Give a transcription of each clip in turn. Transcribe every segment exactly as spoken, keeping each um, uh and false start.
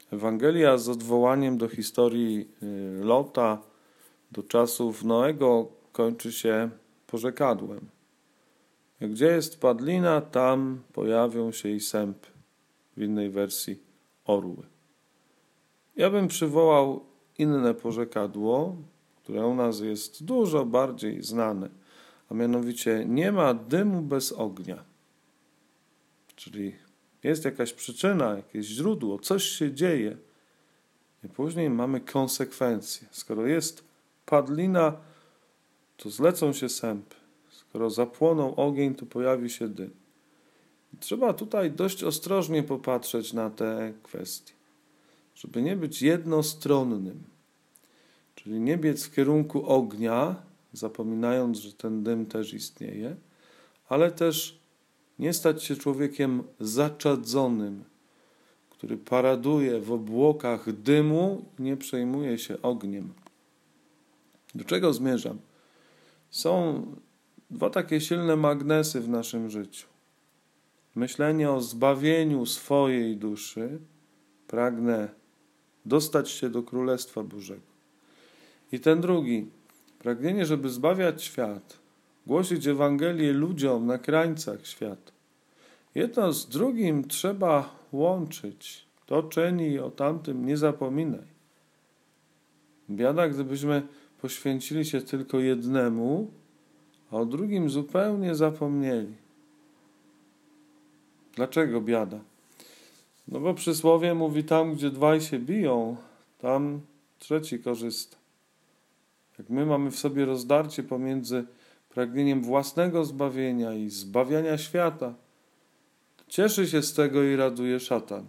Ewangelia z odwołaniem do historii Lota, do czasów Noego kończy się porzekadłem. Gdzie jest padlina, tam pojawią się i sępy. W innej wersji orły. Ja bym przywołał inne porzekadło, które u nas jest dużo bardziej znane, a mianowicie nie ma dymu bez ognia. Czyli jest jakaś przyczyna, jakieś źródło, coś się dzieje i później mamy konsekwencje. Skoro jest padlina, to zlecą się sępy. Skoro zapłonął ogień, to pojawi się dym. Trzeba tutaj dość ostrożnie popatrzeć na te kwestie, żeby nie być jednostronnym, czyli nie biec w kierunku ognia, zapominając, że ten dym też istnieje, ale też nie stać się człowiekiem zaczadzonym, który paraduje w obłokach dymu i nie przejmuje się ogniem. Do czego zmierzam? Są dwa takie silne magnesy w naszym życiu. Myślenie o zbawieniu swojej duszy, pragnę dostać się do Królestwa Bożego. I ten drugi, pragnienie, żeby zbawiać świat, głosić Ewangelię ludziom na krańcach świata. Jedno z drugim trzeba łączyć. To czyni i o tamtym nie zapominaj. Biada, gdybyśmy poświęcili się tylko jednemu, a o drugim zupełnie zapomnieli. Dlaczego biada? No bo przysłowie mówi, tam gdzie dwaj się biją, tam trzeci korzysta. Jak my mamy w sobie rozdarcie pomiędzy pragnieniem własnego zbawienia i zbawiania świata, cieszy się z tego i raduje szatan.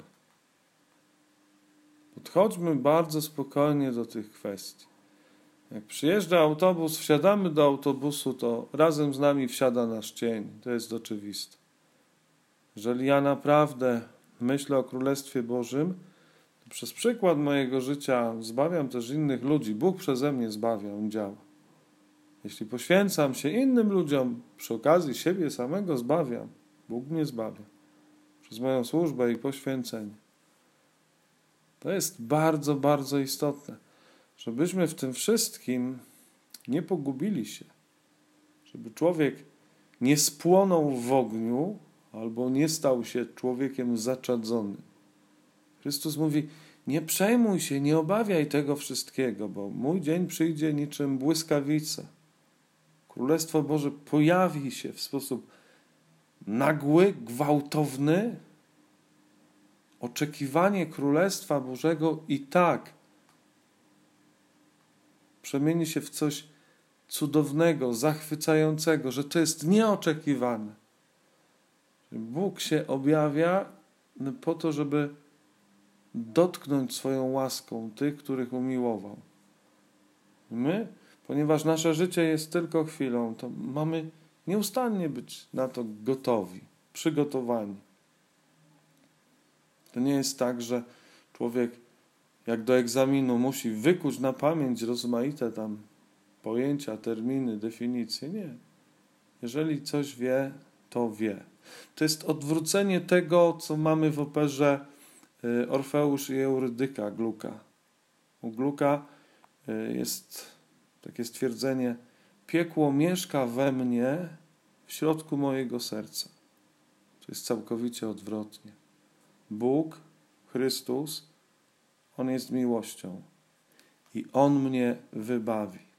Podchodźmy bardzo spokojnie do tych kwestii. Jak przyjeżdża autobus, wsiadamy do autobusu, to razem z nami wsiada nasz cień. To jest oczywiste. Jeżeli ja naprawdę myślę o Królestwie Bożym, to przez przykład mojego życia zbawiam też innych ludzi. Bóg przeze mnie zbawia, On działa. Jeśli poświęcam się innym ludziom, przy okazji siebie samego zbawiam. Bóg mnie zbawia. Przez moją służbę i poświęcenie. To jest bardzo, bardzo istotne. Żebyśmy w tym wszystkim nie pogubili się. Żeby człowiek nie spłonął w ogniu, albo nie stał się człowiekiem zaczadzonym. Chrystus mówi, nie przejmuj się, nie obawiaj tego wszystkiego, bo mój dzień przyjdzie niczym błyskawica. Królestwo Boże pojawi się w sposób nagły, gwałtowny. Oczekiwanie Królestwa Bożego i tak przemieni się w coś cudownego, zachwycającego, że to jest nieoczekiwane. Bóg się objawia po to, żeby dotknąć swoją łaską tych, których umiłował. My, ponieważ nasze życie jest tylko chwilą, to mamy nieustannie być na to gotowi, przygotowani. To nie jest tak, że człowiek jak do egzaminu musi wykuć na pamięć rozmaite tam pojęcia, terminy, definicje. Nie. Jeżeli coś wie, to wie. To jest odwrócenie tego, co mamy w operze Orfeusz i Eurydyka Glucka. U Glucka jest takie stwierdzenie: piekło mieszka we mnie w środku mojego serca. To jest całkowicie odwrotnie. Bóg, Chrystus, On jest miłością i On mnie wybawi.